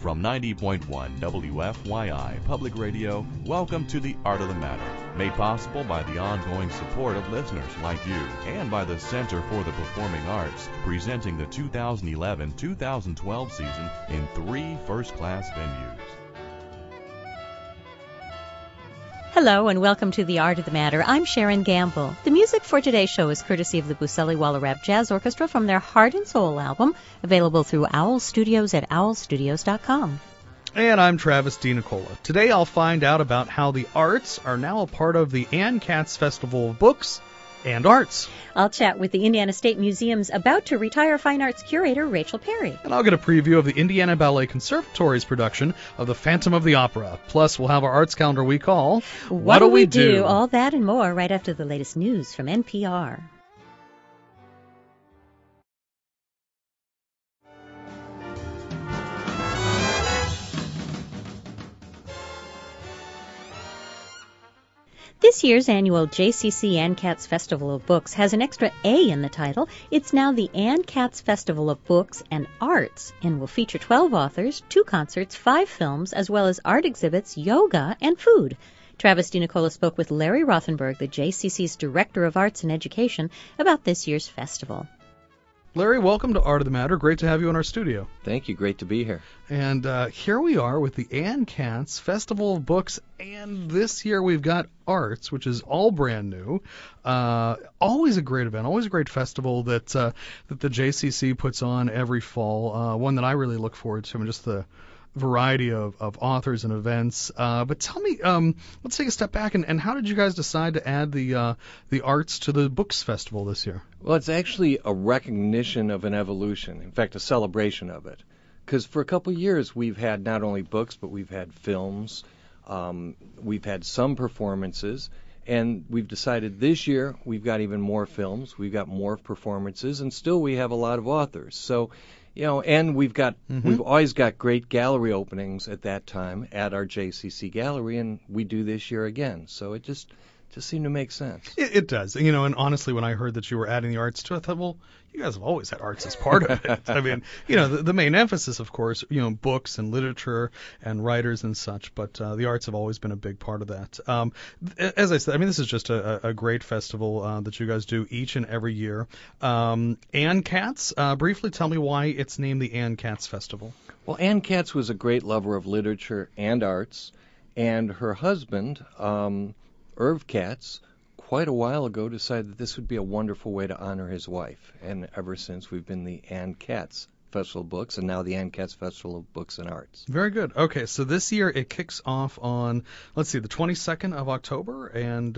From 90.1 WFYI Public Radio, welcome to The Art of the Matter, made possible by the ongoing support of listeners like you and by the Center for the Performing Arts, presenting the 2011-2012 season in 3 first-class venues. Hello and welcome to The Art of the Matter. I'm Sharon Gamble. The music for today's show is courtesy of the Buseli Walarab Jazz Orchestra from their Heart and Soul album, available through Owl Studios at owlstudios.com. And I'm Travis DiNicola. Today I'll find out about how the arts are now a part of the Ann Katz Festival of Books and Arts. I'll chat with the Indiana State Museum's about-to-retire fine arts curator, Rachel Perry. And I'll get a preview of the Indiana Ballet Conservatory's production of The Phantom of the Opera. Plus, we'll have our arts calendar we call What Do We Do? All that and more right after the latest news from NPR. This year's annual JCC Ann Katz Festival of Books has an extra A in the title. It's now the Ann Katz Festival of Books and Arts and will feature 12 authors, 2 concerts, 5 films, as well as art exhibits, yoga, and food. Travis DiNicola spoke with Larry Rothenberg, the JCC's Director of Arts and Education, about this year's festival. Larry, welcome to Art of the Matter. Great to have you in our studio. Thank you. Great to be here. And here we are with the Ann Katz Festival of Books, and this year we've got Arts, which is all brand new. Always a great event, always a great festival that the JCC puts on every fall. One that I really look forward to, and just the variety of authors and events. But tell me, let's take a step back, and how did you guys decide to add the arts to the Books Festival this year? Well, it's actually a recognition of an evolution, in fact, a celebration of it. Because for a couple of years, we've had not only books, but we've had films, we've had some performances, and we've decided this year we've got even more films, we've got more performances, and still we have a lot of authors. So, you know, and we've always got great gallery openings at that time at our JCC gallery, and we do this year again. So it just seemed to make sense. It does. You know, and honestly, when I heard that you were adding the arts to it, I thought, well, you guys have always had arts as part of it. I mean, you know, the main emphasis, of course, you know, books and literature and writers and such, but the arts have always been a big part of that. As I said, I mean, this is just a great festival that you guys do each and every year. Ann Katz, briefly tell me why it's named the Ann Katz Festival. Well, Ann Katz was a great lover of literature and arts, and her husband, Irv Katz, quite a while ago decided that this would be a wonderful way to honor his wife. And ever since, we've been the Ann Katz Festival of Books, and now the Ann Katz Festival of Books and Arts. Very good. Okay, so this year it kicks off on, let's see, the 22nd of October and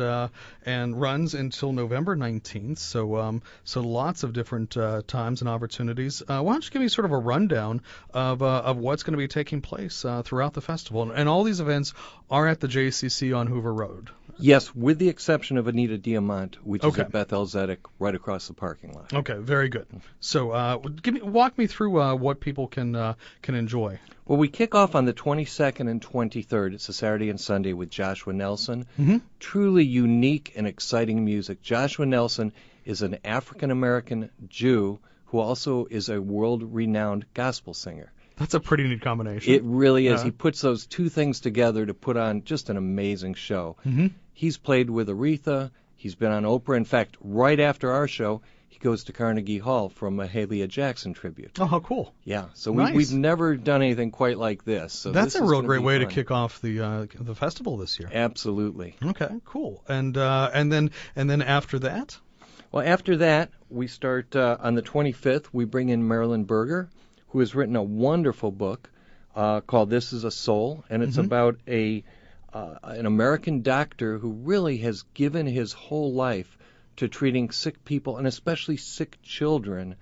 runs until November 19th. So lots of different times and opportunities. Why don't you give me sort of a rundown of what's going to be taking place throughout the festival? And all these events are at the JCC on Hoover Road. Yes, with the exception of Anita Diamant, which is at Beth Elzetic, right across the parking lot. Okay, very good. So walk me through what people can enjoy. Well, we kick off on the 22nd and 23rd. It's a Saturday and Sunday with Joshua Nelson. Mm-hmm. Truly unique and exciting music. Joshua Nelson is an African-American Jew who also is a world-renowned gospel singer. That's a pretty neat combination. It really is. He puts those two things together to put on just an amazing show. Mm-hmm. He's played with Aretha. He's been on Oprah. In fact, right after our show, he goes to Carnegie Hall from a Mahalia Jackson tribute. Oh, how cool. Yeah, so nice. we've never done anything quite like this. So that's this a real great way fun. to kick off the festival this year. Absolutely. Okay, cool. And then after that? Well, after that, we start on the 25th. We bring in Marilyn Berger, who has written a wonderful book called This Is a Soul, and it's about an American doctor who really has given his whole life to treating sick people, and especially sick children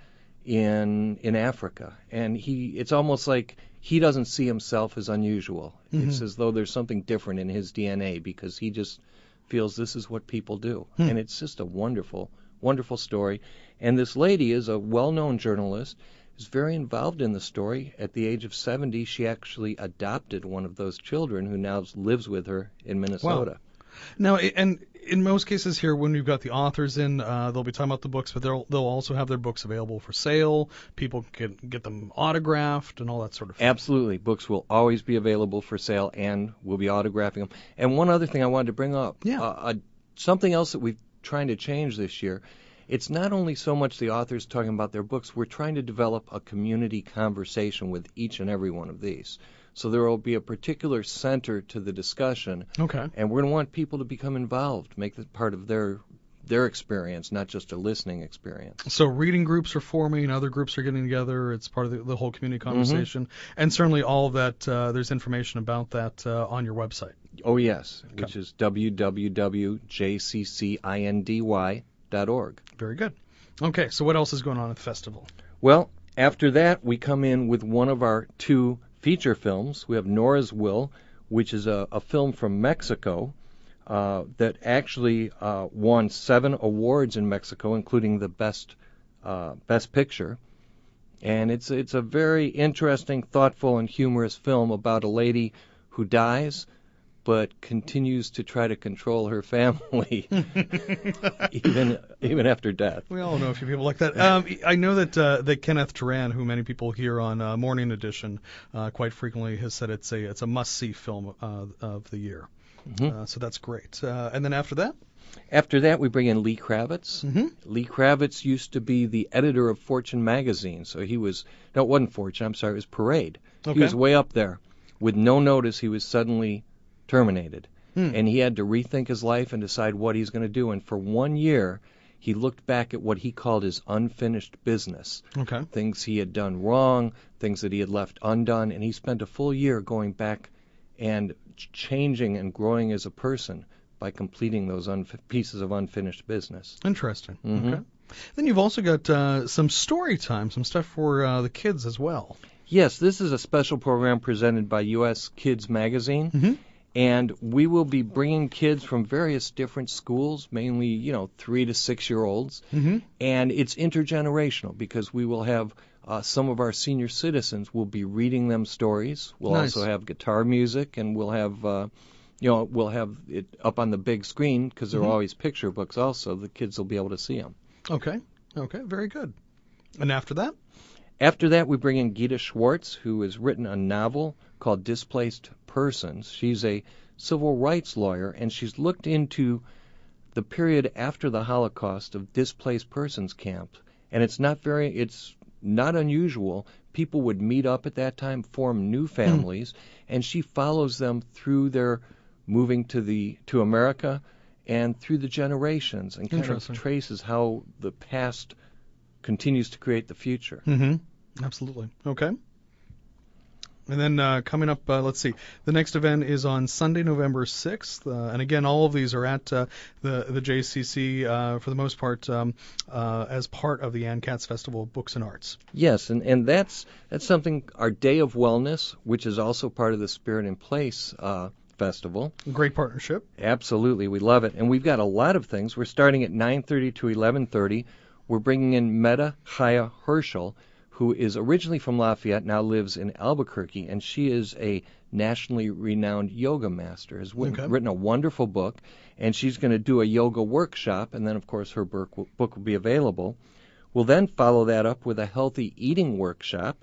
in Africa. And it's almost like he doesn't see himself as unusual. Mm-hmm. It's as though there's something different in his DNA because he just feels this is what people do. And it's just a wonderful, wonderful story. And this lady is a well-known journalist, is very involved in the story. At the age of 70, she actually adopted one of those children who now lives with her in Minnesota. Wow. Now, and in most cases here, when you've got the authors in, they'll be talking about the books, but they'll also have their books available for sale. People can get them autographed and all that sort of thing. Absolutely. Books will always be available for sale, and we'll be autographing them. And one other thing I wanted to bring up, something else that we're trying to change this year, it's not only so much the authors talking about their books, we're trying to develop a community conversation with each and every one of these. So there will be a particular center to the discussion, Okay. and we're going to want people to become involved, make it part of their experience, not just a listening experience. So reading groups are forming, other groups are getting together. It's part of the whole community conversation. And certainly all of that, there's information about that on your website. Oh, yes, which is www.jccindy.org. Very good. Okay, so what else is going on at the festival? Well, after that, we come in with one of our 2 feature films. We have Nora's Will, which is a film from Mexico that actually won 7 awards in Mexico, including the Best Picture. And it's a very interesting, thoughtful, and humorous film about a lady who dies but continues to try to control her family even after death. We all know a few people like that. I know that Kenneth Turan, who many people hear on Morning Edition quite frequently, has said it's a must-see film of the year. So that's great. And then after that? After that, we bring in Lee Kravitz. Lee Kravitz used to be the editor of Fortune magazine. So it wasn't Fortune, I'm sorry, it was Parade. Okay. He was way up there. With no notice, he was suddenly terminated. And he had to rethink his life and decide what he's going to do. And for 1 year, he looked back at what he called his unfinished business. Okay. Things he had done wrong, things that he had left undone, and he spent a full year going back and changing and growing as a person by completing those pieces of unfinished business. Interesting. Okay. Then you've also got some story time, some stuff for the kids as well. Yes, this is a special program presented by U.S. Kids Magazine. And we will be bringing kids from various different schools, mainly, 3 to 6 year olds. And it's intergenerational because we will have some of our senior citizens will be reading them stories. We'll also have guitar music, and we'll have it up on the big screen because there are always picture books also. The kids will be able to see them. Okay, very good. And after that? After that, we bring in Gita Schwartz, who has written a novel called Displaced Persons. She's a civil rights lawyer, and she's looked into the period after the Holocaust of displaced persons camps. And it's not unusual. People would meet up at that time, form new families, and she follows them through their moving to America and through the generations, and kind of traces how the past continues to create the future. Absolutely. Okay. And then coming up, let's see, the next event is on Sunday, November 6th. And again, all of these are at the JCC for the most part as part of the Ann Katz Festival of Books and Arts. Yes, and that's something, our Day of Wellness, which is also part of the Spirit in Place Festival. Great partnership. Absolutely. We love it. And we've got a lot of things. We're starting at 9:30 to 11:30. We're bringing in Meta Chaya Herschel, who is originally from Lafayette, now lives in Albuquerque, and she is a nationally renowned yoga master, has written a wonderful book, and she's going to do a yoga workshop, and then, of course, her book will be available. We'll then follow that up with a healthy eating workshop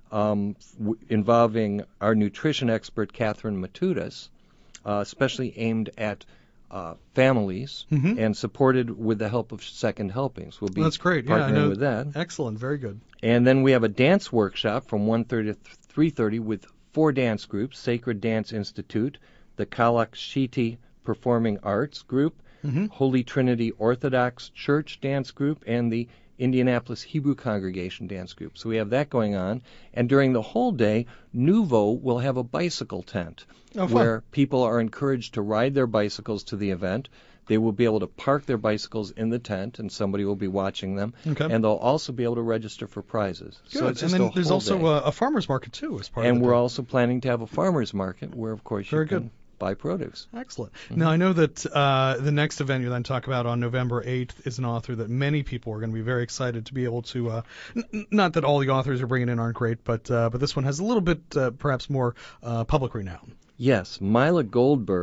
involving our nutrition expert, Catherine Matudas, especially aimed at families and supported with the help of Second Helpings. We'll be That's great. partnering with that. Excellent. Very good. And then we have a dance workshop from 1:30 to 3:30 with 4 dance groups: Sacred Dance Institute, the Kalakshiti Performing Arts Group, Holy Trinity Orthodox Church Dance Group, and the Indianapolis Hebrew Congregation Dance Group. So we have that going on. And during the whole day, Nuvo will have a bicycle tent where people are encouraged to ride their bicycles to the event. They will be able to park their bicycles in the tent, and somebody will be watching them. And they'll also be able to register for prizes. Good. So it's and just then there's also a farmer's market, too, as part of it. And we're also planning to have a farmer's market where, of course, you can buy produce. Excellent. Now, I know that the next event you then talk about on November 8th is an author that many people are going to be very excited to be able to, not that all the authors you're bringing in aren't great, but this one has a little bit perhaps more public renown. Yes, Mila Goldberg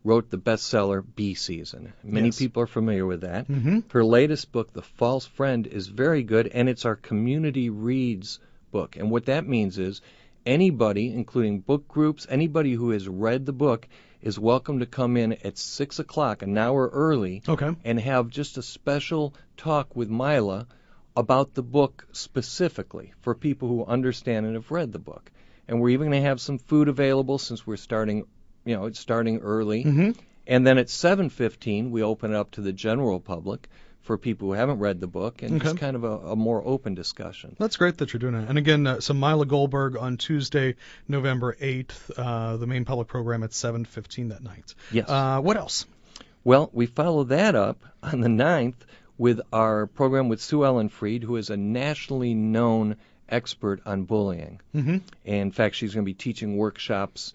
wrote the bestseller Bee Season. Many Yes. people are familiar with that. Mm-hmm. Her latest book, The False Friend, is very good, and it's our community reads book. And what that means is anybody, including book groups, anybody who has read the book is welcome to come in at 6 o'clock, an hour early, Okay. and have just a special talk with Mila about the book specifically for people who understand and have read the book. And we're even going to have some food available since we're starting, it's starting early. Mm-hmm. And then at 7:15, we open it up to the general public for people who haven't read the book, and Okay. just kind of a more open discussion. That's great that you're doing it. And again, so Mila Goldberg on Tuesday, November 8th, the main public program at 7:15 that night. Yes. What else? Well, we follow that up on the 9th with our program with Sue Ellen Freed, who is a nationally known expert on bullying. Mm-hmm. And in fact, she's going to be teaching workshops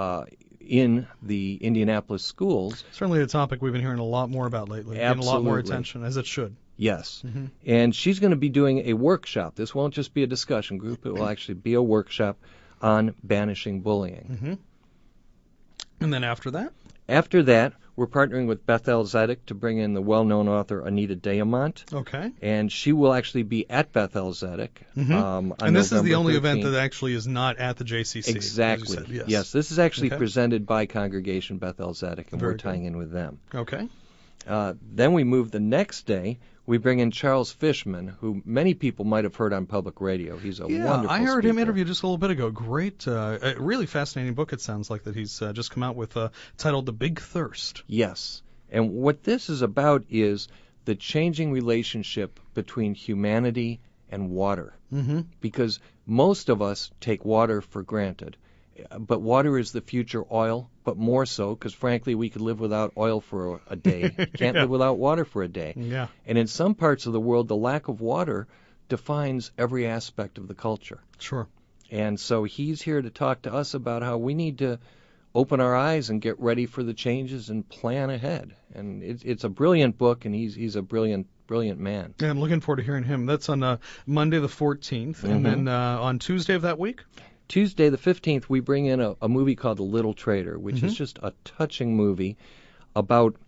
in the Indianapolis schools. Certainly a topic we've been hearing a lot more about lately. Getting a lot more Absolutely. attention, as it should. Yes. Mhm. And she's going to be doing a workshop. This won't just be a discussion group. It will actually be a workshop on banishing bullying. Mm-hmm. And then after that? After that, we're partnering with Bethel Zedek to bring in the well-known author Anita Diamant. Okay. And she will actually be at Bethel Zedek. Mm-hmm. On And this is the November only 13th. event that actually is not at the JCC. as you Exactly. said. Yes. Yes, this is actually Okay. presented by Congregation Bethel Zedek, and Very we're tying in with them. Okay. Then we move the next day. We bring in Charles Fishman, who many people might have heard on public radio. He's a Yeah, wonderful I heard him speaker. interviewed just a little bit ago. Great, a really fascinating book. It sounds like that he's just come out with titled "The Big Thirst." Yes. And what this is about is the changing relationship between humanity and water. Mm-hmm. Because most of us take water for granted. But water is the future oil, but more so because, frankly, we could live without oil for a day. Can't Yeah. live without water for a day. Yeah. And in some parts of the world, the lack of water defines every aspect of the culture. Sure. And so he's here to talk to us about how we need to open our eyes and get ready for the changes and plan ahead. And it's a brilliant book, and he's a brilliant man. Yeah, I'm looking forward to hearing him. That's on Monday the 14th, and then on Tuesday of that week. Tuesday the 15th, we bring in a movie called The Little Traitor, which is just a touching movie about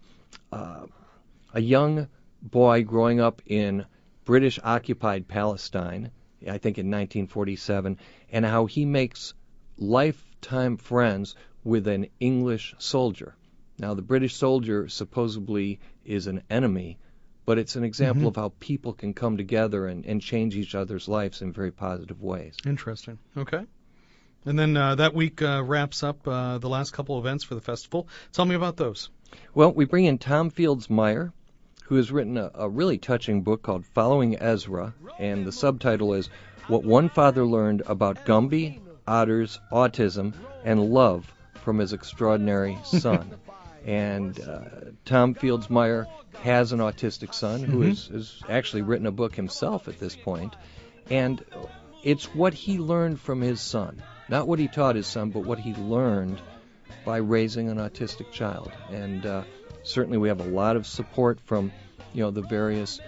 a young boy growing up in British-occupied Palestine, I think in 1947, and how he makes lifetime friends with an English soldier. Now, the British soldier supposedly is an enemy, but it's an example of how people can come together and change each other's lives in very positive ways. Interesting. Okay. And then that week wraps up the last couple events for the festival. Tell me about those. Well, we bring in Tom Fields Meyer, who has written a really touching book called Following Ezra, and the subtitle is What One Father Learned About Gumby, Otters, Autism, and Love from His Extraordinary Son. And Tom Fields Meyer has an autistic son who has actually written a book himself at this point, and it's what he learned from his son. Not what he taught his son, but what he learned by raising an autistic child. And certainly we have a lot of support from, the various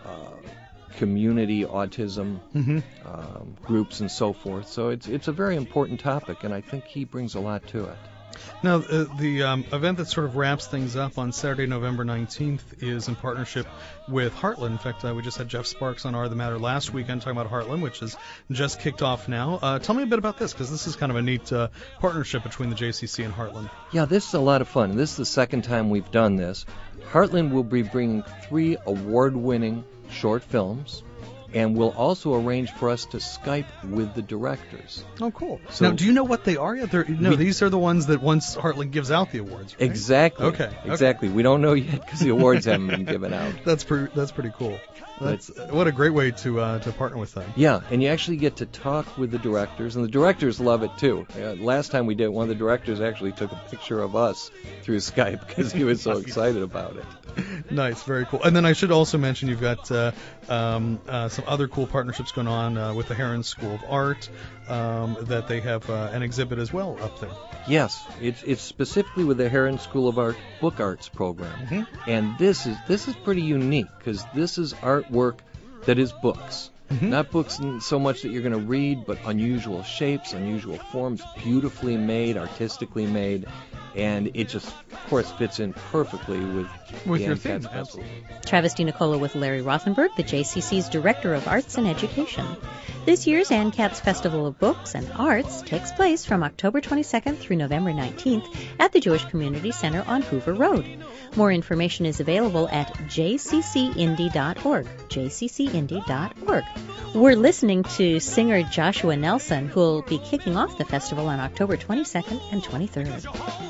community autism groups and so forth. So it's a very important topic, and I think he brings a lot to it. Now, the event that sort of wraps things up on Saturday, November 19th is in partnership with Heartland. In fact, we just had Jeff Sparks on Art of the Matter last weekend talking about Heartland, which is just kicked off now. Tell me a bit about this, because this is kind of a neat partnership between the JCC and Heartland. Yeah, this is a lot of fun, and this is the second time we've done this. Heartland will be bringing 3 award-winning short films, and we'll also arrange for us to Skype with the directors. Oh, cool. So- Now, do you know what they are yet? These are the ones that once Heartland gives out the awards, right? Exactly. Okay. Exactly. We don't know yet because the awards haven't been given out. That's pretty cool. That's what a great way to partner with them. Yeah, and you actually get to talk with the directors, and the directors love it too. Last time we did, one of the directors actually took a picture of us through Skype because he was so excited about it. Nice, very cool. And then I should also mention you've got some other cool partnerships going on with the Heron School of Art, that they have an exhibit as well up there. Yes, it's specifically with the Heron School of Art Book Arts program, and this is pretty unique because this is artwork that is books, not books so much that you're going to read, but unusual shapes, unusual forms, beautifully made, artistically made, and it just, of course, fits in perfectly with the your ANCATS theme. Festival. Absolutely. Travis DiNicola with Larry Rothenberg, the JCC's Director of Arts and Education. This year's ANCATS Festival of Books and Arts takes place from October 22nd through November 19th at the Jewish Community Center on Hoover Road. More information is available at jccindy.org, jccindy.org. We're listening to singer Joshua Nelson, who will be kicking off the festival on October 22nd and 23rd.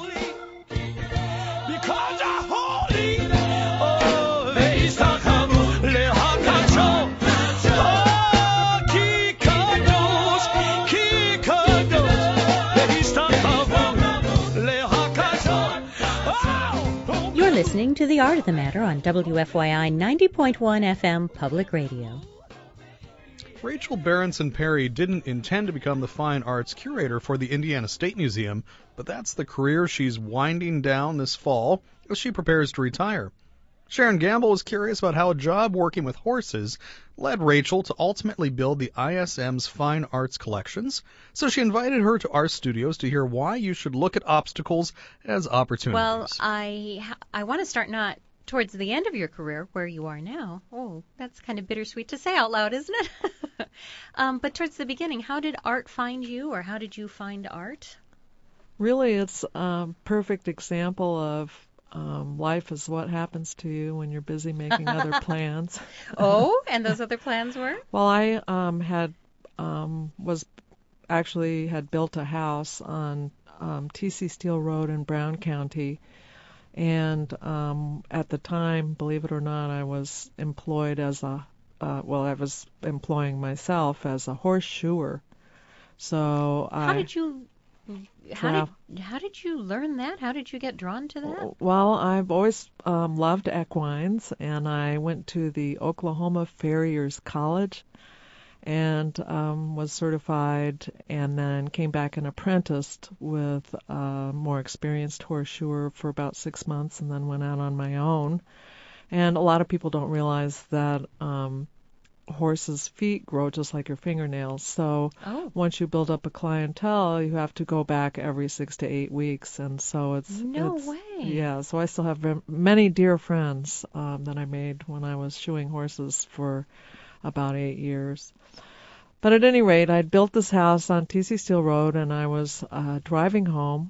Listening to The Art of the Matter on WFYI 90.1 FM Public Radio. Rachel Berenson Perry didn't intend to become the fine arts curator for the Indiana State Museum, but that's the career she's winding down this fall as she prepares to retire. Sharon Gamble was curious about how a job working with horses led Rachel to ultimately build the ISM's fine arts collections, so she invited her to our studios to hear why you should look at obstacles as opportunities. Well, I want to start not towards the end of your career, where you are now. Oh, that's kind of bittersweet to say out loud, isn't it? But towards the beginning, how did art find you, or how did you find art? Really, it's a perfect example of life is what happens to you when you're busy making other plans. Oh, and those other plans were? Well, I had built a house on T.C. Steele Road in Brown County, and at the time, believe it or not, I was employed as I was employing myself as a horseshoer. So how did you learn that? How did you get drawn to that? Well, I've always loved equines, and I went to the Oklahoma Farriers College and was certified, and then came back and apprenticed with a more experienced horseshoer for about 6 months, and then went out on my own. And a lot of people don't realize that horses' feet grow just like your fingernails. So once you build up a clientele, you have to go back every 6 to 8 weeks. And so it's way. Yeah, so I still have many dear friends that I made when I was shoeing horses for about 8 years. But at any rate, I'd built this house on T.C. Steele Road, and I was driving home,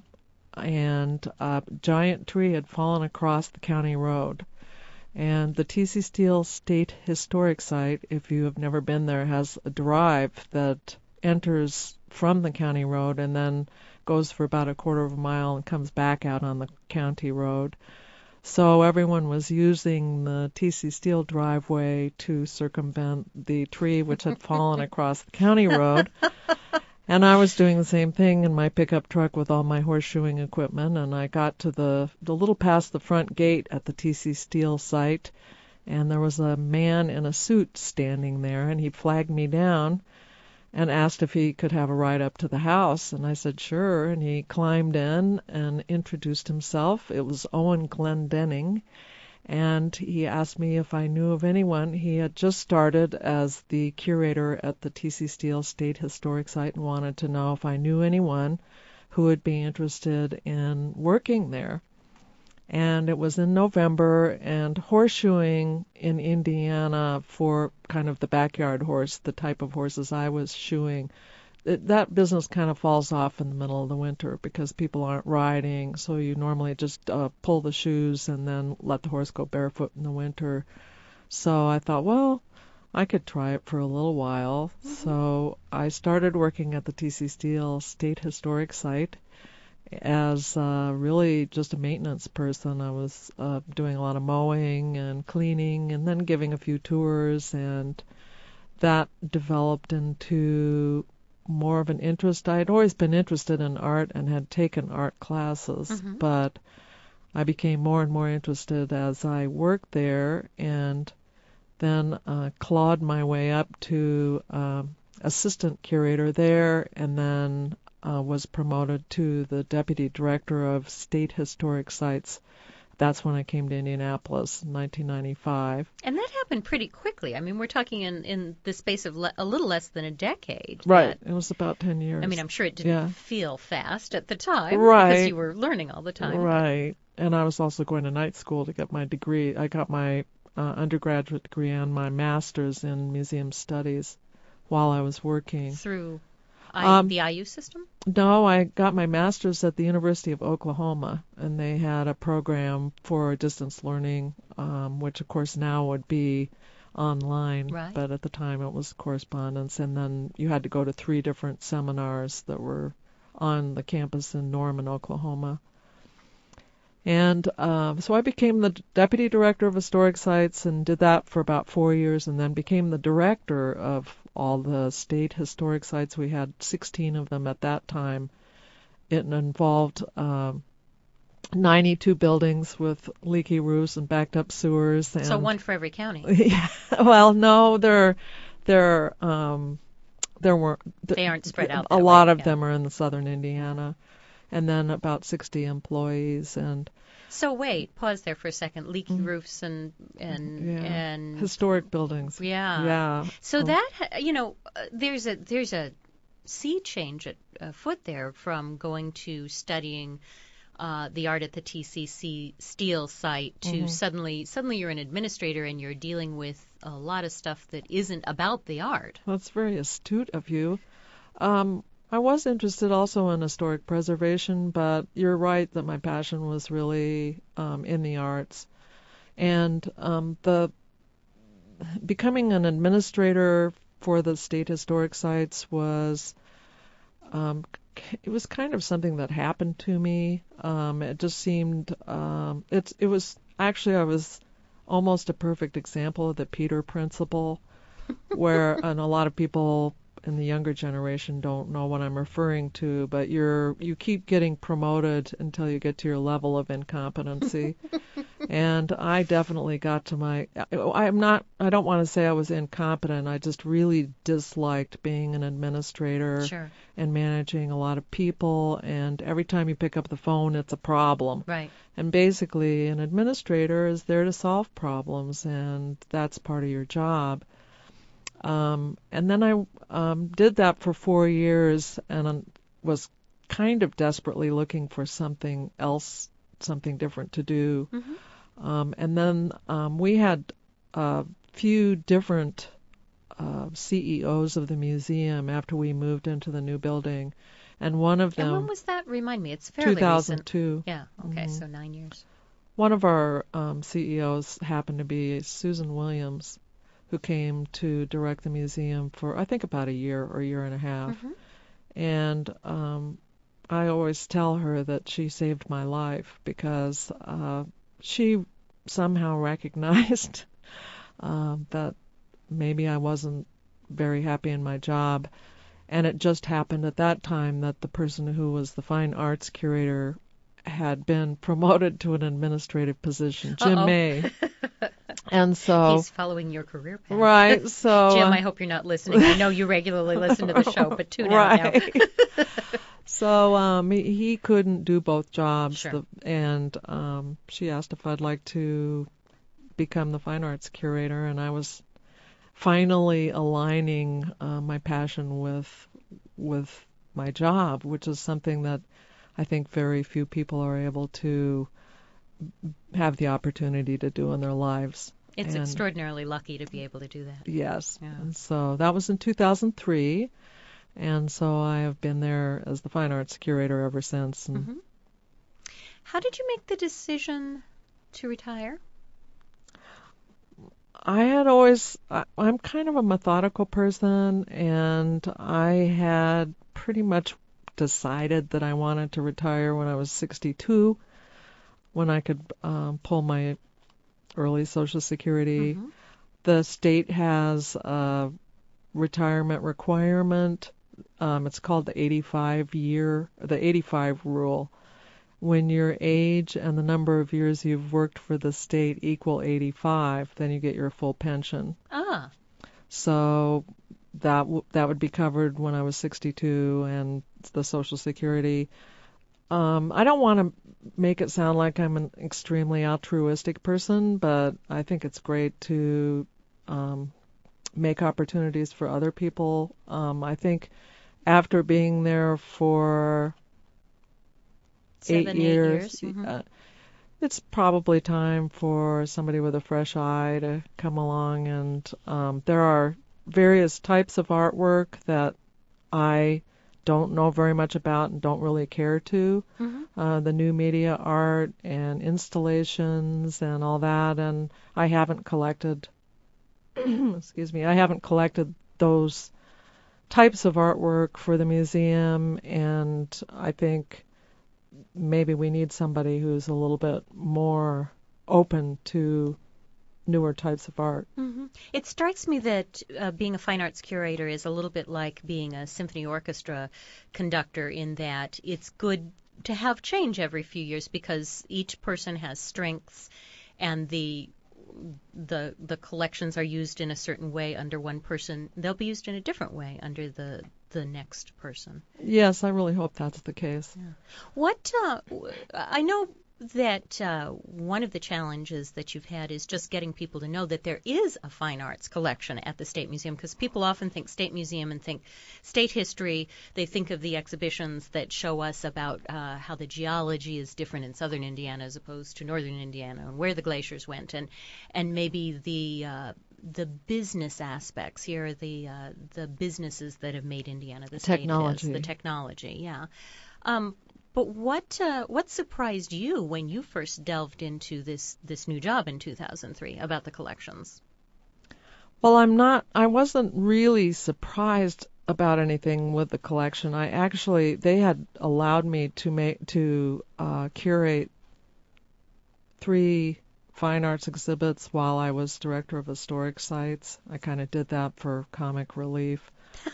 and a giant tree had fallen across the county road. And the T.C. Steele State Historic Site, if you have never been there, has a drive that enters from the county road and then goes for about a quarter of a mile and comes back out on the county road. So everyone was using the T.C. Steele driveway to circumvent the tree which had fallen across the county road. And I was doing the same thing in my pickup truck with all my horseshoeing equipment, and I got to the little past the front gate at the T.C. Steele site, and there was a man in a suit standing there, and he flagged me down and asked if he could have a ride up to the house, and I said sure, and he climbed in and introduced himself. It was Owen Glendenning, and he asked me if I knew of anyone. He had just started as the curator at the T.C. Steele State Historic Site and wanted to know if I knew anyone who would be interested in working there. And it was in November, and horseshoeing in Indiana for kind of the backyard horse, the type of horses I was shoeing, that business kind of falls off in the middle of the winter because people aren't riding, so you normally just pull the shoes and then let the horse go barefoot in the winter. So I thought, well, I could try it for a little while. Mm-hmm. So I started working at the T.C. Steele State Historic Site as really just a maintenance person. I was doing a lot of mowing and cleaning and then giving a few tours, and that developed into more of an interest. I had always been interested in art and had taken art classes, mm-hmm. but I became more and more interested as I worked there, and then clawed my way up to assistant curator there, and then was promoted to the deputy director of state historic sites that's when I came to Indianapolis in 1995. And that happened pretty quickly. I mean, we're talking in the space of a little less than a decade. Right. It was about 10 years. I mean, I'm sure it didn't feel fast at the time. Right. Because you were learning all the time. Right. And I was also going to night school to get my degree. I got my undergraduate degree and my master's in museum studies while I was working. Through the IU system? No, I got my master's at the University of Oklahoma, and they had a program for distance learning, which of course now would be online, right. But at the time it was correspondence, and then you had to go to 3 different seminars that were on the campus in Norman, Oklahoma. And so I became the deputy director of historic sites and did that for about 4 years, and then became the director of all the state historic sites. We had 16 of them at that time. It involved 92 buildings with leaky roofs and backed up sewers. And so one for every county. Yeah. Well, no, there were. They aren't spread out. A lot of them are in the southern Indiana, and then about 60 employees. And so wait, pause there for a second. Leaky roofs and historic buildings. Yeah. So that there's a sea change afoot there from going to studying the art at the TCC Steel site to suddenly you're an administrator and you're dealing with a lot of stuff that isn't about the art. That's very astute of you. I was interested also in historic preservation, but you're right that my passion was really in the arts. And the becoming an administrator for the state historic sites was it was kind of something that happened to me. It just seemed it was actually I was almost a perfect example of the Peter Principle, and a lot of people in the younger generation don't know what I'm referring to, but you keep getting promoted until you get to your level of incompetency. And I definitely got to I don't want to say I was incompetent. I just really disliked being an administrator. Sure. And managing a lot of people, and every time you pick up the phone, it's a problem. Right. And basically, an administrator is there to solve problems, and that's part of your job. And then I did that for 4 years and was kind of desperately looking for something else, something different to do. Mm-hmm. And then we had a few different CEOs of the museum after we moved into the new building. And one of them... And when was that? Remind me. It's fairly 2002. Recent. Yeah, okay, so 9 years. One of our CEOs happened to be Susan Williams, who came to direct the museum for, I think, about a year or a year and a half. Mm-hmm. And I always tell her that she saved my life because she somehow recognized that maybe I wasn't very happy in my job. And it just happened at that time that the person who was the fine arts curator had been promoted to an administrative position, Jim May. And so he's following your career path. Right. So Jim, I hope you're not listening. I know you regularly listen to the show, but tune out now. So he couldn't do both jobs. Sure. And she asked if I'd like to become the fine arts curator, and I was finally aligning my passion with my job, which is something that I think very few people are able to have the opportunity to do in their lives. It's extraordinarily lucky to be able to do that. Yes. Yeah. And so that was in 2003, and so I have been there as the fine arts curator ever since. And mm-hmm. How did you make the decision to retire? I'm kind of a methodical person, and I had pretty much decided that I wanted to retire when I was 62, when I could pull my early Social Security. Mm-hmm. The state has a retirement requirement. It's called the 85 rule. When your age and the number of years you've worked for the state equal 85, then you get your full pension. Ah. So that would be covered when I was 62, and the Social Security I don't want to make it sound like I'm an extremely altruistic person, but I think it's great to make opportunities for other people. I think after being there for 8 years, Mm-hmm. It's probably time for somebody with a fresh eye to come along. And there are various types of artwork that I don't know very much about and don't really care to. Mm-hmm. The new media art and installations and all that. And I haven't collected, excuse me, I haven't collected those types of artwork for the museum. And I think maybe we need somebody who's a little bit more open to newer types of art. Mm-hmm. It strikes me that being a fine arts curator is a little bit like being a symphony orchestra conductor in that it's good to have change every few years because each person has strengths and the collections are used in a certain way under one person. They'll be used in a different way under the next person. Yes, I really hope that's the case. Yeah. What I know that one of the challenges that you've had is just getting people to know that there is a fine arts collection at the State Museum, because people often think State Museum and think state history. They think of the exhibitions that show us about how the geology is different in southern Indiana as opposed to northern Indiana and where the glaciers went, and maybe the business aspects here are the businesses that have made Indiana the state it is, the technology, yeah. But what surprised you when you first delved into this new job in 2003 about the collections? Well, I wasn't really surprised about anything with the collection. They had allowed me to curate 3 fine arts exhibits while I was director of historic sites. I kind of did that for comic relief.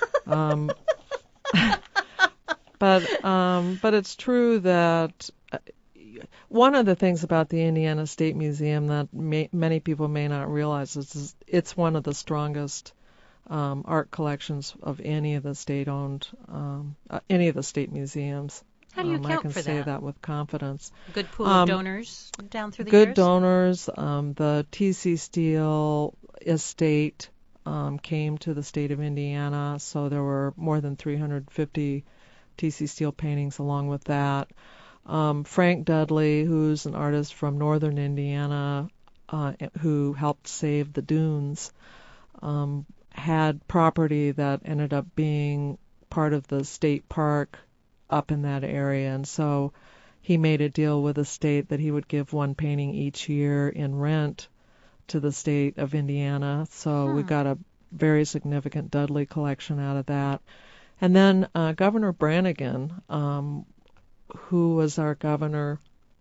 But it's true that one of the things about the Indiana State Museum that many people may not realize is it's one of the strongest art collections of any of the state-owned, any of the state museums. How do you account I can for say that? that with confidence. Good pool of donors down through the good years? Good donors. The TC Steele estate came to the state of Indiana, so there were more than 350 TC Steele paintings along with that. Frank Dudley, who's an artist from northern Indiana who helped save the dunes, had property that ended up being part of the state park up in that area, and so he made a deal with the state that he would give 1 painting each year in rent to the state of Indiana. So we got a very significant Dudley collection out of that. And then Governor Brannigan, who was our governor.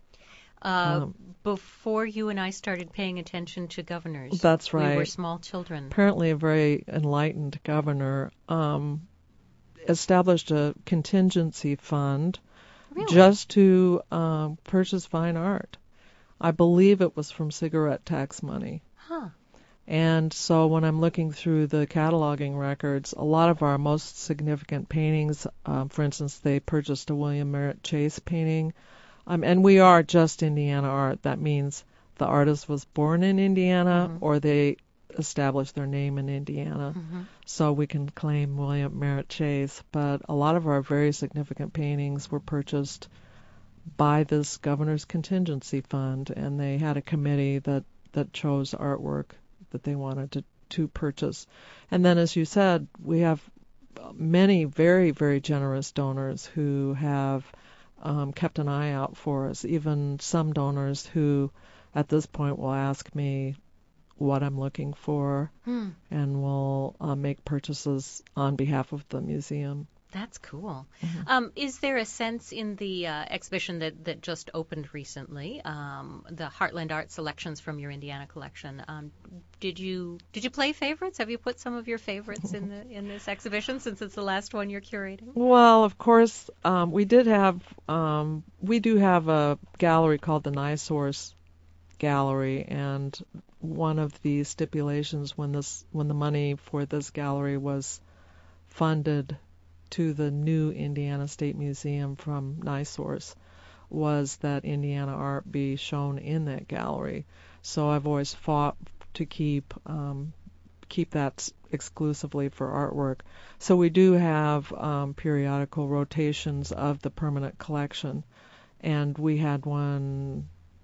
Before you and I started paying attention to governors. That's right. We were small children. Apparently a very enlightened governor. Established a contingency fund just to purchase fine art. I believe it was from cigarette tax money. Huh. And so when I'm looking through the cataloging records, a lot of our most significant paintings, for instance, they purchased a William Merritt Chase painting. And we are just Indiana art. That means the artist was born in Indiana or they established their name in Indiana. So we can claim William Merritt Chase. But a lot of our very significant paintings were purchased by this governor's contingency fund, and they had a committee that chose artwork that they wanted to purchase. And then, as you said, we have many very, very generous donors who have kept an eye out for us, even some donors who at this point will ask me what I'm looking for and will make purchases on behalf of the museum. That's cool. Is there a sense in the exhibition that just opened recently, the Heartland Art selections from your Indiana collection? Did you play favorites? Have you put some of your favorites in this exhibition since it's the last one you're curating? Well, of course, we do have a gallery called the NiSource Gallery, and one of the stipulations when the money for this gallery was funded to the new Indiana State Museum from NiSource was that Indiana art be shown in that gallery. So I've always fought to keep that exclusively for artwork. So we do have periodical rotations of the permanent collection, and we had one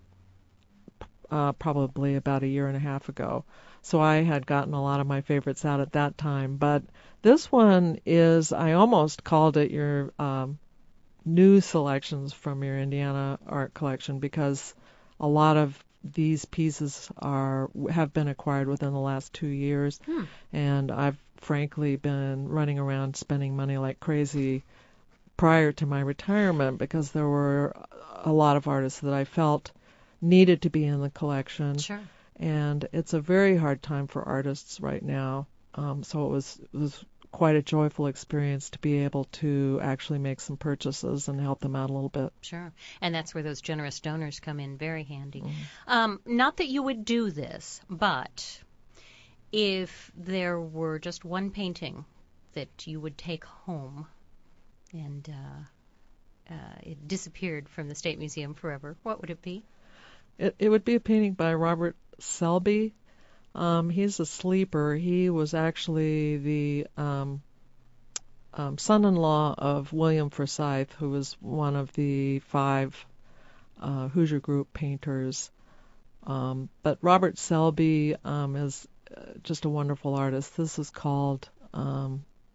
probably about a year and a half ago. So I had gotten a lot of my favorites out at that time. But this one is, I almost called it your new selections from your Indiana art collection, because a lot of these pieces have been acquired within the last 2 years, and I've frankly been running around spending money like crazy prior to my retirement, because there were a lot of artists that I felt needed to be in the collection. Sure. And it's a very hard time for artists right now. So it was quite a joyful experience to be able to actually make some purchases and help them out a little bit. Sure. And that's where those generous donors come in very handy. Not that you would do this, but if there were just one painting that you would take home and it disappeared from the State Museum forever, what would it be? It would be a painting by Robert Selby. He's a sleeper. He was actually the son-in-law of William Forsyth, who was one of the 5 Hoosier Group painters. But Robert Selby is just a wonderful artist. This is called, I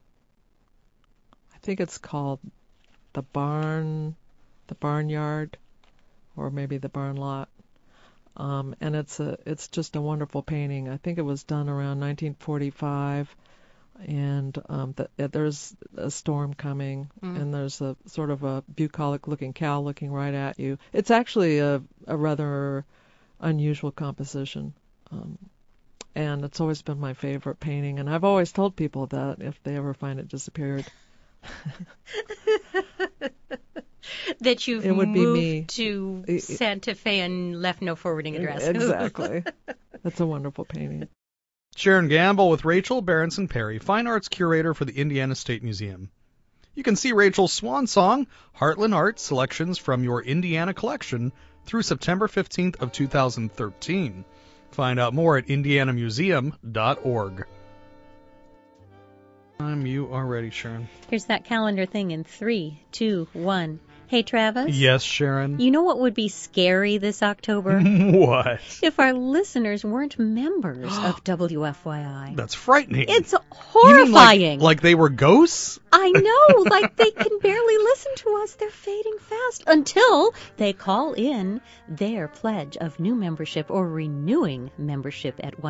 think it's called the Barnyard, or maybe the Barn Lot. And it's just a wonderful painting. I think it was done around 1945, and there's a storm coming, and there's a sort of a bucolic-looking cow looking right at you. It's actually a rather unusual composition, and it's always been my favorite painting. And I've always told people that if they ever find it disappeared, that you've it would moved be me. to Santa Fe and left no forwarding address. Exactly. That's a wonderful painting. Sharon Gamble with Rachel Berenson Perry, Fine Arts Curator for the Indiana State Museum. You can see Rachel's swan song, Heartland Art selections from your Indiana collection through September 15th of 2013. Find out more at indianamuseum.org. You are ready, Sharon. Here's that calendar thing in 3, 2, 1. Hey, Travis? Yes, Sharon? You know what would be scary this October? What? If our listeners weren't members of WFYI. That's frightening. It's You horrifying. mean like they were ghosts? I know, like they can barely listen to us. They're fading fast until they call in their pledge of new membership or renewing membership at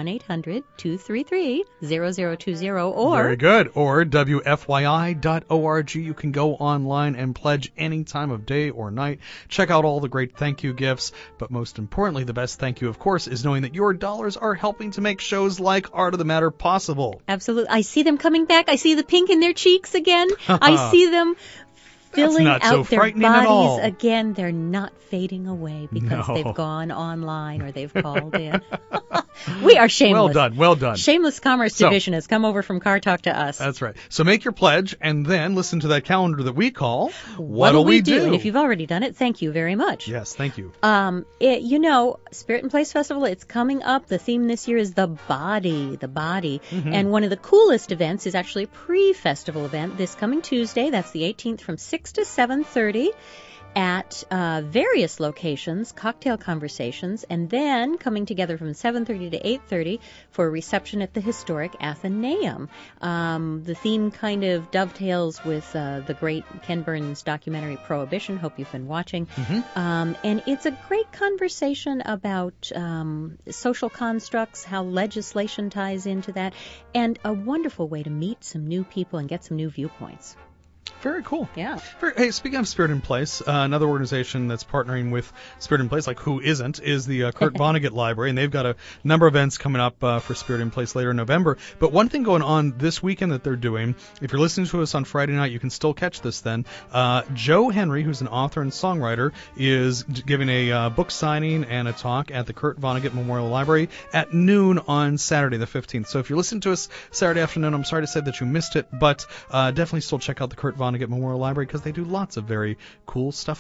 1-800-233-0020 or... Very good. Or WFYI.org. You can go online and pledge any time of day or night. Check out all the great thank you gifts. But most importantly, the best thank you, of course, is knowing that your dollars are helping to make shows like Art of the Matter possible. Absolutely. I see them coming back. I see the pink in their cheeks again. I see them filling not so out their frightening at all. bodies again. They're not fading away because they've gone online or they've called in. We are shameless. Well done, well done. Shameless Commerce Division has come over from Car Talk to us. That's right. So make your pledge and then listen to that calendar that we call What'll We Do? And if you've already done it, thank you very much. Yes, thank you. Spirit and Place Festival, it's coming up. The theme this year is the body. Mm-hmm. And one of the coolest events is actually a pre-festival event this coming Tuesday. That's the 18th from 6 to 7:30. At various locations, cocktail conversations, and then coming together from 7:30 to 8:30 for a reception at the historic Athenaeum. The theme kind of dovetails with the great Ken Burns documentary Prohibition. Hope you've been watching. Mm-hmm. And it's a great conversation about social constructs, how legislation ties into that, and a wonderful way to meet some new people and get some new viewpoints. Very cool. Yeah. Hey, speaking of Spirit in Place, another organization that's partnering with Spirit in Place, like who isn't, is the Kurt Vonnegut Library, and they've got a number of events coming up for Spirit in Place later in November. But one thing going on this weekend that they're doing, if you're listening to us on Friday night, you can still catch this then. Joe Henry, who's an author and songwriter, is giving a book signing and a talk at the Kurt Vonnegut Memorial Library at noon on Saturday the 15th. So if you're listening to us Saturday afternoon, I'm sorry to say that you missed it, but definitely still check out the Kurt Vonnegut Memorial Library because they do lots of very cool stuff there.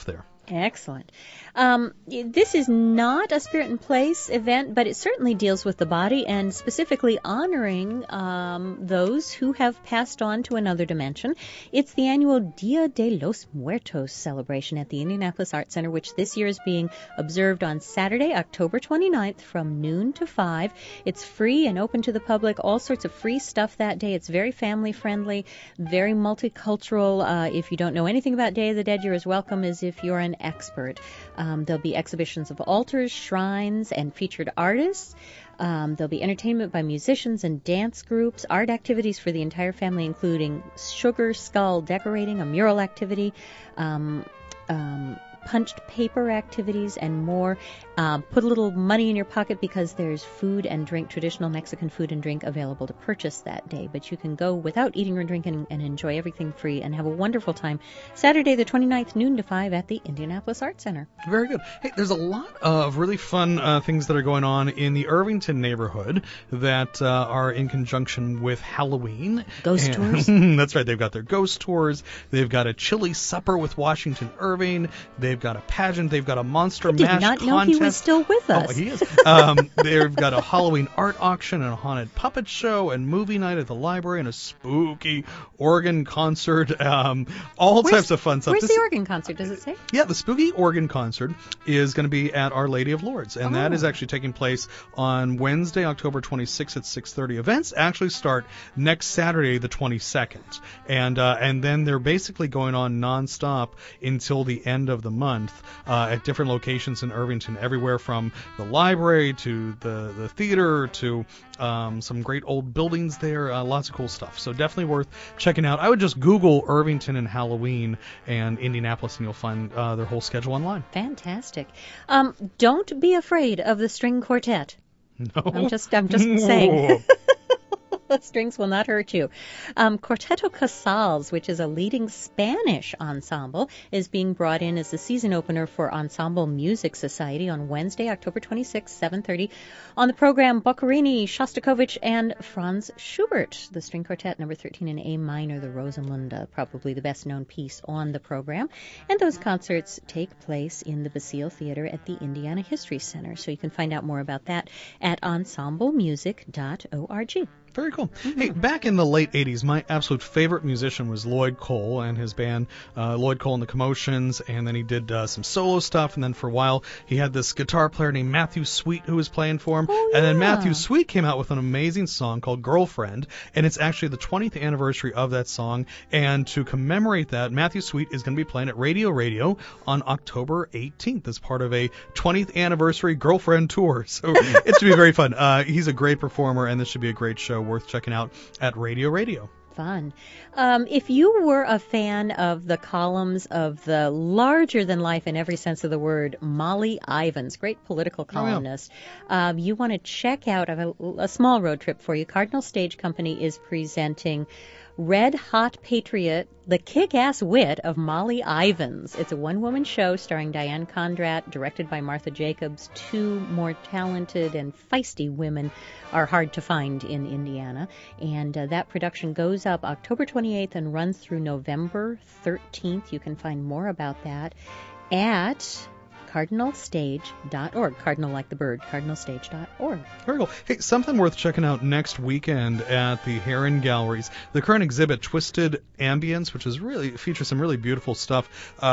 Excellent. This is not a Spirit and Place event, but it certainly deals with the body and specifically honoring those who have passed on to another dimension. It's the annual Dia de los Muertos celebration at the Indianapolis Arts Center, which this year is being observed on Saturday, October 29th from noon to 5. It's free and open to the public, all sorts of free stuff that day. It's very family-friendly, very multicultural. If you don't know anything about Day of the Dead, you're as welcome as if you're an expert. There'll be exhibitions of altars, shrines, and featured artists. There'll be entertainment by musicians and dance groups, art activities for the entire family, including sugar skull decorating, a mural activity, punched paper activities, and more. Put a little money in your pocket because there's food and drink, traditional Mexican food and drink available to purchase that day. But you can go without eating or drinking and enjoy everything free and have a wonderful time. Saturday the 29th, noon to 5 at the Indianapolis Arts Center. Very good. Hey, there's a lot of really fun things that are going on in the Irvington neighborhood that are in conjunction with Halloween. Ghost tours? That's right. They've got their ghost tours. They've got a chili supper with Washington Irving. They've got a pageant. They've got a monster mash contest. I did not know he was still with us. Oh, he is. They've got a Halloween art auction and a haunted puppet show and movie night at the library and a spooky organ concert. All types of fun stuff. Where's the organ concert? Does it say? Yeah, the spooky organ concert is going to be at Our Lady of Lourdes, and that is actually taking place on Wednesday, October 26th at 6:30. Events actually start next Saturday, the 22nd, and then they're basically going on nonstop until the end of the month at different locations in Irvington, everywhere from the library to the theater to some great old buildings there. Lots of cool stuff. So definitely worth checking out. I would just Google Irvington and Halloween and Indianapolis, and you'll find their whole schedule online. Fantastic. Don't be afraid of the string quartet. No. I'm just saying. Strings will not hurt you. Quarteto Casals, which is a leading Spanish ensemble, is being brought in as the season opener for Ensemble Music Society on Wednesday, October 26, 7:30. On the program, Boccherini, Shostakovich, and Franz Schubert. The string quartet, number 13 in A minor, the Rosamunde, probably the best-known piece on the program. And those concerts take place in the Basile Theater at the Indiana History Center. So you can find out more about that at ensemblemusic.org. Very cool. Hey, back in the late 80s, my absolute favorite musician was Lloyd Cole and his band, Lloyd Cole and the Commotions, and then he did some solo stuff, and then for a while he had this guitar player named Matthew Sweet who was playing for him, and then Matthew Sweet came out with an amazing song called Girlfriend, and it's actually the 20th anniversary of that song, and to commemorate that, Matthew Sweet is going to be playing at Radio on October 18th as part of a 20th anniversary Girlfriend tour, so it should be very fun. He's a great performer, and this should be a great show worth checking out at Radio. Fun. If you were a fan of the columns of the larger-than-life in every sense of the word, Molly Ivins, great political columnist, you want to check out, I have a small road trip for you. Cardinal Stage Company is presenting Red Hot Patriot, the kick-ass wit of Molly Ivins. It's a one-woman show starring Diane Condrat, directed by Martha Jacobs. Two more talented and feisty women are hard to find in Indiana. And that production goes up October 28th and runs through November 13th. You can find more about that at cardinalstage.org. Cardinal like the bird, cardinalstage.org. Very cool. Hey, something worth checking out next weekend at the Heron Galleries. The current exhibit, Twisted Ambience, which is features some really beautiful stuff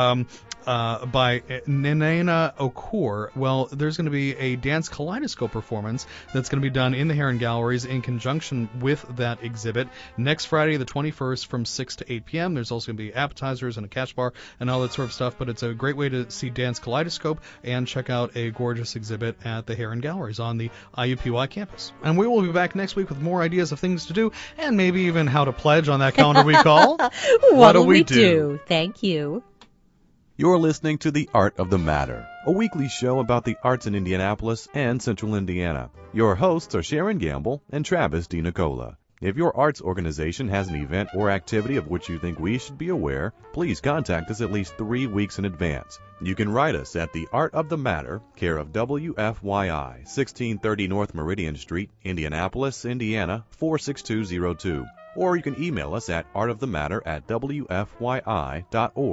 by Nenena Okur. Well, there's going to be a dance kaleidoscope performance that's going to be done in the Heron Galleries in conjunction with that exhibit next Friday, the 21st, from 6 to 8 p.m. There's also going to be appetizers and a cash bar and all that sort of stuff, but it's a great way to see dance kaleidoscope and check out a gorgeous exhibit at the Heron Galleries on the IUPUI campus. And we will be back next week with more ideas of things to do and maybe even how to pledge on that calendar we call What do we do? Thank you. You're listening to The Art of the Matter, a weekly show about the arts in Indianapolis and Central Indiana. Your hosts are Sharon Gamble and Travis DiNicola. If your arts organization has an event or activity of which you think we should be aware, please contact us at least 3 weeks in advance. You can write us at The Art of the Matter, care of WFYI, 1630 North Meridian Street, Indianapolis, Indiana, 46202. Or you can email us at artofthematter@wfyi.org.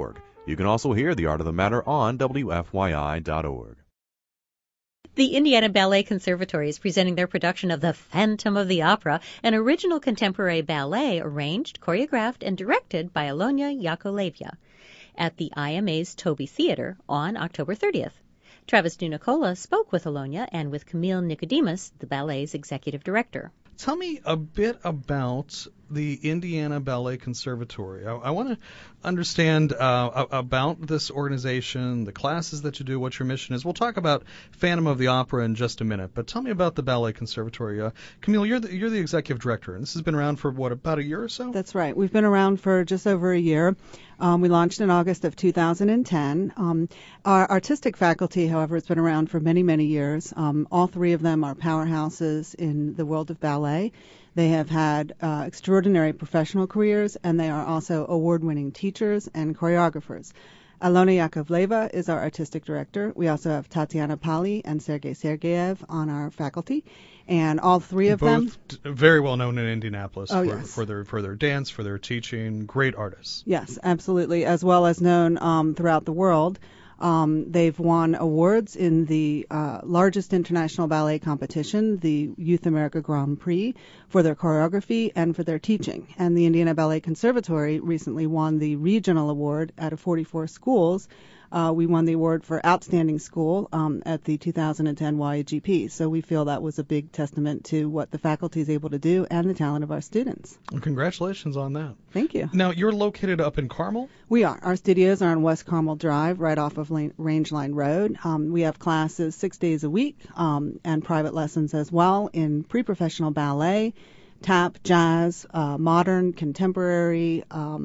You can also hear The Art of the Matter on WFYI.org. The Indiana Ballet Conservatory is presenting their production of The Phantom of the Opera, an original contemporary ballet arranged, choreographed, and directed by Alonia Yakovleva at the IMA's Toby Theater on October 30th. Travis DeNicola spoke with Alonia and with Camille Nicodemus, the ballet's executive director. Tell me a bit about the Indiana Ballet Conservatory. I want to understand about this organization, the classes that you do, what your mission is. We'll talk about Phantom of the Opera in just a minute, but tell me about the Ballet Conservatory. Camille, you're the executive director, and this has been around for, about a year or so? That's right. We've been around for just over a year. We launched in August of 2010. Our artistic faculty, however, has been around for many, many years. All three of them are powerhouses in the world of ballet. They have had extraordinary professional careers, and they are also award-winning teachers and choreographers. Alonia Yakovleva is our artistic director. We also have Tatiana Pali and Sergei Sergeyev on our faculty, and all three of them very well known in Indianapolis yes. for their dance, for their teaching, great artists. Yes, absolutely, as well as known throughout the world. They've won awards in the largest international ballet competition, the Youth America Grand Prix, for their choreography and for their teaching. And the Indiana Ballet Conservatory recently won the regional award out of 44 schools. We won the award for Outstanding School at the 2010 YAGP. So we feel that was a big testament to what the faculty is able to do and the talent of our students. Well, congratulations on that. Thank you. Now, you're located up in Carmel? We are. Our studios are on West Carmel Drive, right off of Rangeline Road. We have classes 6 days a week and private lessons as well in pre-professional ballet, tap, jazz, modern, contemporary,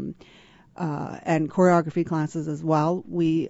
and choreography classes as well. We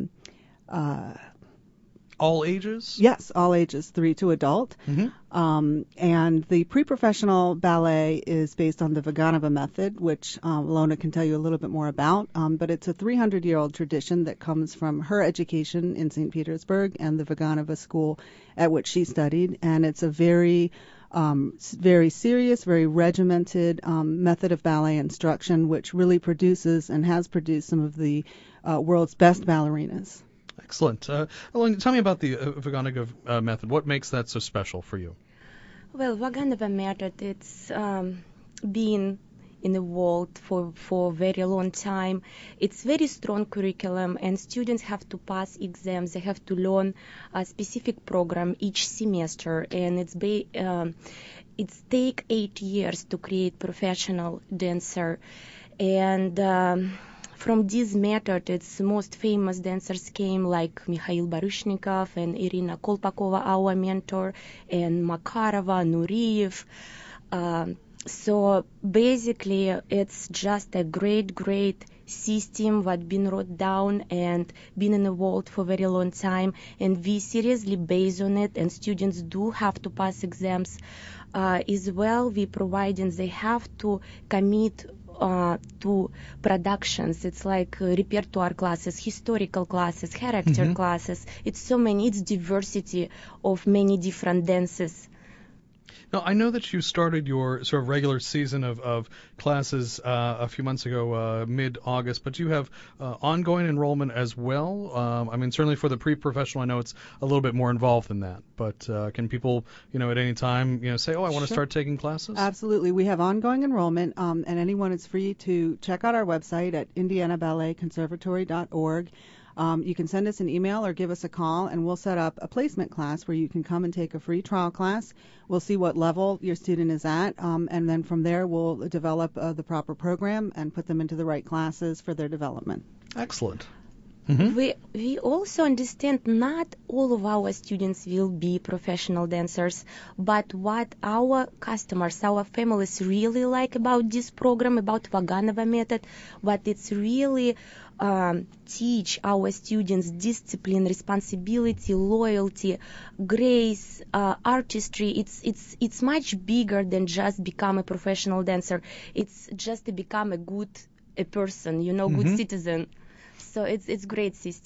all ages? Yes, all ages, 3 to adult. Mm-hmm. And the pre-professional ballet is based on the Vaganova method, which Ilona can tell you a little bit more about. But it's a 300-year-old tradition that comes from her education in St. Petersburg and the Vaganova school at which she studied. And it's a very serious, very regimented method of ballet instruction, which really produces and has produced some of the world's best ballerinas. Excellent. Elena, tell me about the Vaganova method. What makes that so special for you? Well, Vaganova method, it's been in the world for a very long time. It's very strong curriculum, and students have to pass exams. They have to learn a specific program each semester, and it's take 8 years to create professional dancer. And from this method, its most famous dancers came like Mikhail Baryshnikov and Irina Kolpakova, our mentor, and Makarova, Nureyev. So basically, it's just a great system that been wrote down and been in the world for a very long time, and we seriously base on it, and students do have to pass exams as well. We providing they have to commit to productions. It's like repertoire classes, historical classes, character classes. It's so many. It's diversity of many different dances. Now, I know that you started your sort of regular season of classes a few months ago, mid-August, but you have ongoing enrollment as well. I mean, certainly for the pre-professional, I know it's a little bit more involved than that. But can people, at any time, say, oh, I want to start taking classes? Absolutely. We have ongoing enrollment, and anyone is free to check out our website at indianaballetconservatory.org. You can send us an email or give us a call, and we'll set up a placement class where you can come and take a free trial class. We'll see what level your student is at, and then from there we'll develop the proper program and put them into the right classes for their development. Excellent. We also understand not all of our students will be professional dancers, but what our customers, our families really like about this program, about Vaganova method, what it's really teach our students discipline, responsibility, loyalty, grace, artistry. It's much bigger than just become a professional dancer. It's just to become a person, good citizen. So it's great system.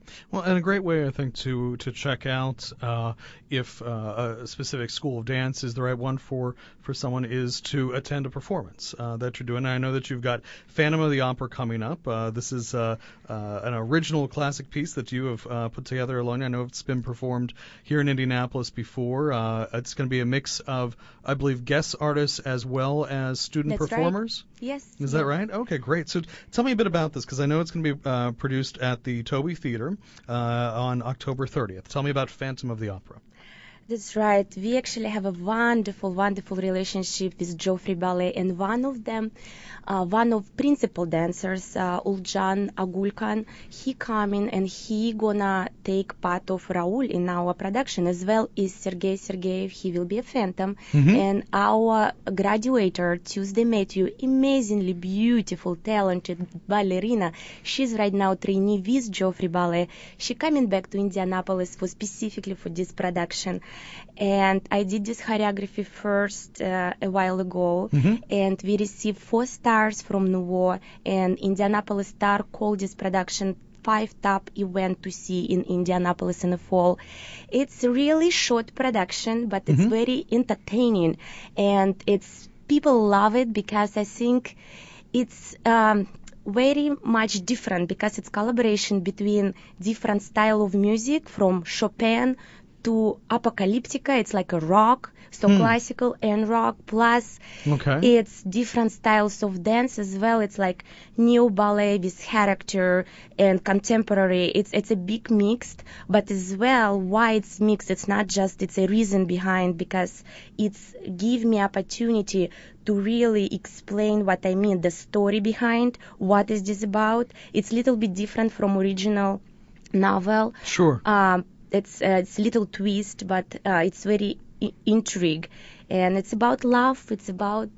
Well, and a great way, I think, to check out if a specific school of dance is the right one for someone is to attend a performance that you're doing. And I know that you've got Phantom of the Opera coming up. This is an original classic piece that you have put together alone. I know it's been performed here in Indianapolis before. It's going to be a mix of, I believe, guest artists as well as student That's performers. Right. Yes. Is that right? Okay, great. So tell me a bit about this, because I know it's going to be produced at the Toby Theater on October 30th. Tell me about Phantom of the Opera. That's right. We actually have a wonderful, wonderful relationship with Joffrey Ballet, and one of principal dancers, Uljan Agulkan, he coming and he gonna take part of Raul in our production, as well as Sergei Sergeyev. He will be a Phantom, and our graduator Tuesday Matthew, amazingly beautiful, talented ballerina. She's right now trainee with Joffrey Ballet. She coming back to Indianapolis specifically for this production. And I did this choreography first a while ago, and we received 4 stars from Nouveau, and Indianapolis Star called this production 5 top event to see in Indianapolis in the fall. It's a really short production, but it's very entertaining, and people love it because I think it's very much different, because it's collaboration between different style of music, from Chopin to Apocalyptica. It's like a rock, so classical and rock, plus it's different styles of dance as well. It's like neo ballet with character and contemporary. It's a big mixed, but as well, why it's mixed, it's not just, it's a reason behind, because it's give me opportunity to really explain what I mean, the story behind, what is this about. It's a little bit different from original novel. Sure. It's a little twist, but it's very intrigue, and it's about love. It's about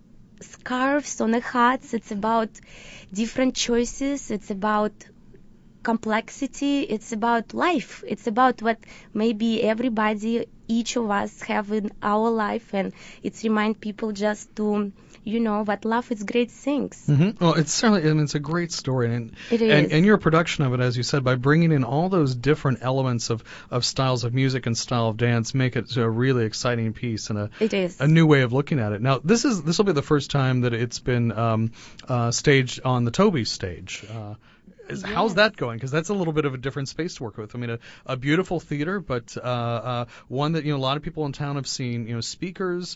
scarves on the hats. It's about different choices. It's about complexity. It's about life. It's about what maybe everybody, each of us, have in our life, and it's remind people just to, what love is great things. Well, it's certainly, and it's a great story, and it is. And your production of it, as you said, by bringing in all those different elements of styles of music and style of dance, make it a really exciting piece and a new way of looking at it. Now, this will be the first time that it's been staged on the Toby stage. How's that going? Because that's a little bit of a different space to work with. I mean, a beautiful theater, but one that a lot of people in town have seen speakers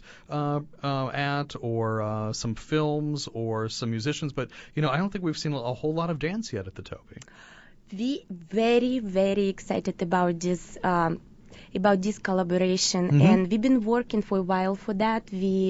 at, or some films or some musicians. But I don't think we've seen a whole lot of dance yet at the Toby. We very, very excited about this collaboration, and we've been working for a while for that.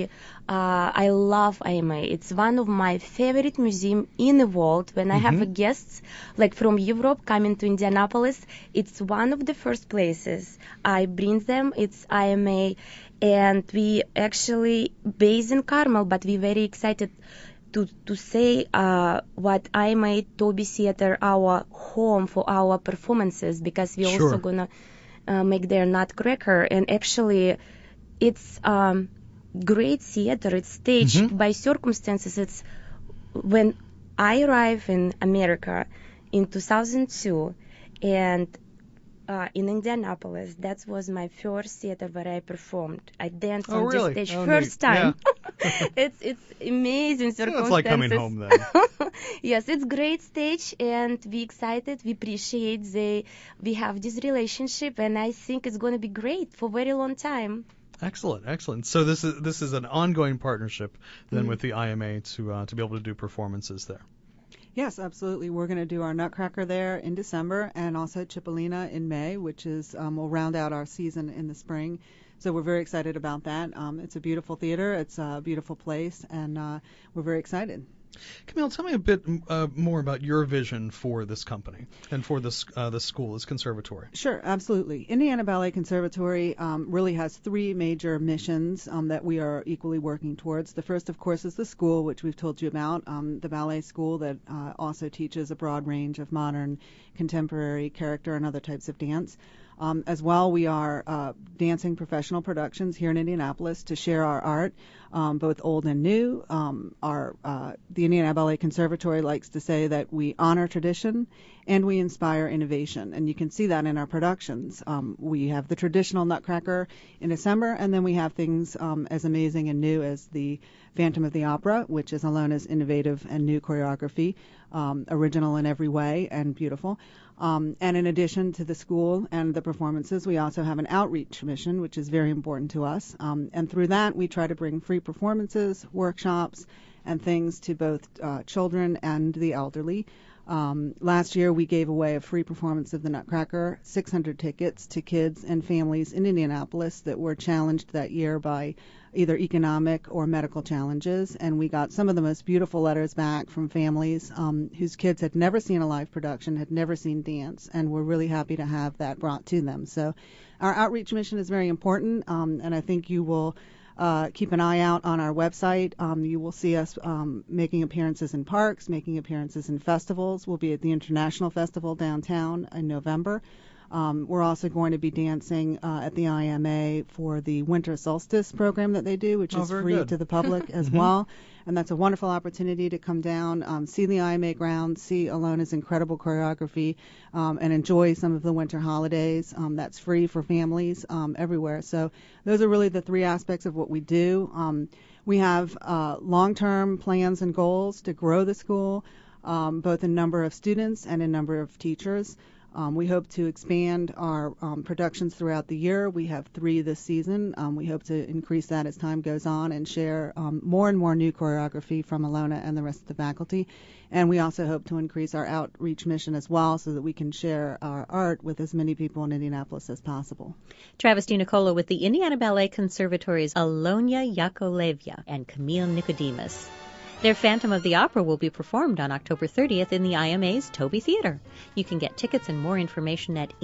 I love IMA. It's one of my favorite museums in the world. When I have guests like from Europe coming to Indianapolis, it's one of the first places I bring them. It's IMA, and we actually based in Carmel, but we're very excited to say what IMA Toby Theater, our home for our performances, because we're also gonna make their Nutcracker, and actually it's great theater. It's staged by circumstances. It's when I arrived in America in 2002, and in Indianapolis, that was my first theater where I performed. I danced on this stage first time. Yeah. It's amazing circumstances. So it's like coming home then. Yes, it's great stage, and we excited. We appreciate we have this relationship, and I think it's going to be great for a very long time. Excellent. So this is an ongoing partnership then with the IMA to be able to do performances there. Yes, absolutely. We're going to do our Nutcracker there in December, and also Cipollina in May, which is we'll round out our season in the spring. So we're very excited about that. It's a beautiful theater. It's a beautiful place, and we're very excited. Camille, tell me a bit more about your vision for this company and for this school, this conservatory. Sure, absolutely. Indiana Ballet Conservatory really has 3 major missions that we are equally working towards. The first, of course, is the school, which we've told you about, the ballet school that also teaches a broad range of modern, contemporary, character, and other types of dance. As well, we are dancing professional productions here in Indianapolis to share our art, both old and new. The Indiana Ballet Conservatory likes to say that we honor tradition and we inspire innovation, and you can see that in our productions. We have the traditional Nutcracker in December, and then we have things as amazing and new as the Phantom of the Opera, which is Alona's innovative and new choreography, original in every way and beautiful. And in addition to the school and the performances, we also have an outreach mission, which is very important to us. And through that, we try to bring free performances, workshops, and things to both children and the elderly. Last year, we gave away a free performance of the Nutcracker, 600 tickets to kids and families in Indianapolis that were challenged that year by either economic or medical challenges, and we got some of the most beautiful letters back from families whose kids had never seen a live production, had never seen dance, and we're really happy to have that brought to them. So our outreach mission is very important, and I think you will keep an eye out on our website. You will see us making appearances in parks, making appearances in festivals. We'll be at the International Festival downtown in November. We're also going to be dancing at the IMA for the Winter Solstice program that they do, which is free to the public as well. And that's a wonderful opportunity to come down, see the IMA grounds, see Alona's incredible choreography, and enjoy some of the winter holidays. That's free for families everywhere. So those are really the three aspects of what we do. We have long-term plans and goals to grow the school, both in number of students and in number of teachers. We hope to expand our productions throughout the year. We have 3 this season. We hope to increase that as time goes on and share more and more new choreography from Alona and the rest of the faculty. And we also hope to increase our outreach mission as well so that we can share our art with as many people in Indianapolis as possible. Travis DiNicola with the Indiana Ballet Conservatory's Alonia Yakovlevna and Camille Nicodemus. Their Phantom of the Opera will be performed on October 30th in the IMA's Toby Theater. You can get tickets and more information at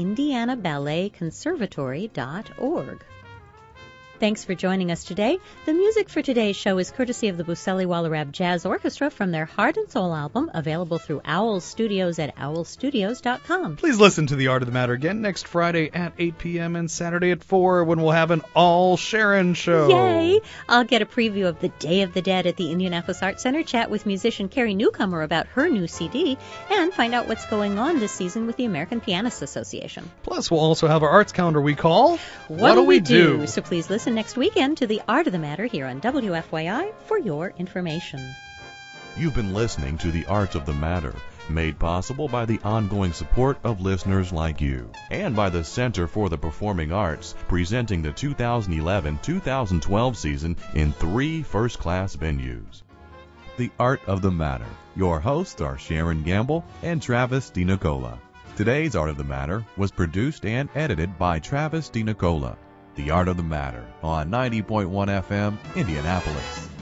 indianaballetconservatory.org. Thanks for joining us today. The music for today's show is courtesy of the Buseli Wallerab Jazz Orchestra from their Heart and Soul album, available through Owl Studios at owlstudios.com. Please listen to The Art of the Matter again next Friday at 8 p.m. and Saturday at 4 when we'll have an all-Sharon show. Yay! I'll get a preview of The Day of the Dead at the Indianapolis Arts Center, chat with musician Carrie Newcomer about her new CD, and find out what's going on this season with the American Pianists Association. Plus, we'll also have our arts calendar we call What'll We Do? So please listen next weekend to The Art of the Matter here on WFYI for your information. You've been listening to The Art of the Matter, made possible by the ongoing support of listeners like you, and by the Center for the Performing Arts, presenting the 2011-2012 season in 3 first-class venues. The Art of the Matter. Your hosts are Sharon Gamble and Travis DiNicola. Today's Art of the Matter was produced and edited by Travis DiNicola. The Art of the Matter on 90.1 FM, Indianapolis.